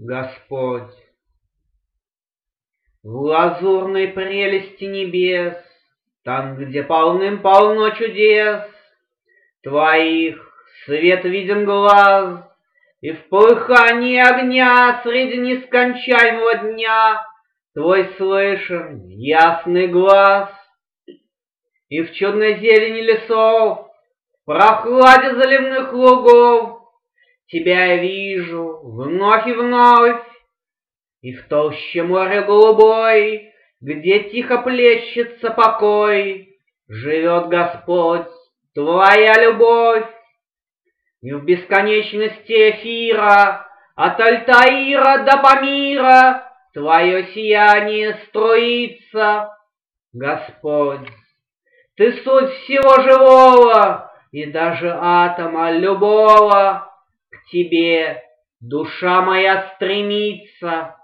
Господь. В лазурной прелести небес, там, где полным-полно чудес, Твоих свет виден глаз, и в полыхании огня среди нескончаемого дня Твой слышен ясный глаз. И в чудной зелени лесов, в прохладе заливных лугов Тебя я вижу вновь и вновь, и в толще моря голубой, где тихо плещется покой, живет Господь, Твоя любовь. И в бесконечности эфира, от Альтаира до Памира, Твое сияние струится, Господь. Ты суть всего живого, и даже атома любого. К Тебе душа моя стремится.